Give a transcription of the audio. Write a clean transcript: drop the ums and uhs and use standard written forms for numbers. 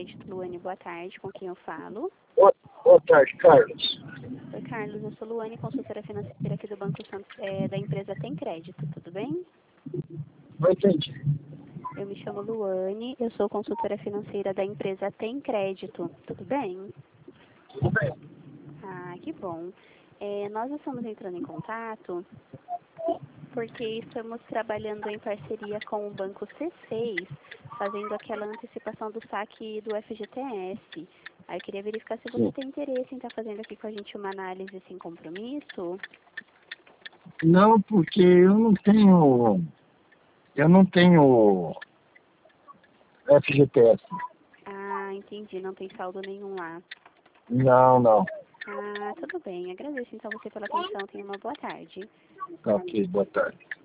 Crédito. Luane, boa tarde. Com quem eu falo? Boa tarde, Carlos. Oi, Carlos. Eu sou Luane, consultora financeira aqui do Banco Santos, da empresa Tem Crédito. Tudo bem? Não entendi. Eu me chamo Luane, eu sou consultora financeira da empresa Tem Crédito. Tudo bem? Tudo bem. Ah, que bom. Nós estamos entrando em contato porque estamos trabalhando em parceria com o Banco C6, fazendo aquela antecipação do saque do FGTS. Aí eu queria verificar se você Sim. tem interesse em estar fazendo aqui com a gente uma análise sem compromisso. Não, porque eu não tenho FGTS. Ah, entendi, não tem saldo nenhum lá. Não. Ah, tudo bem. Agradeço então você pela atenção. Tenha uma boa tarde. Ok, boa tarde.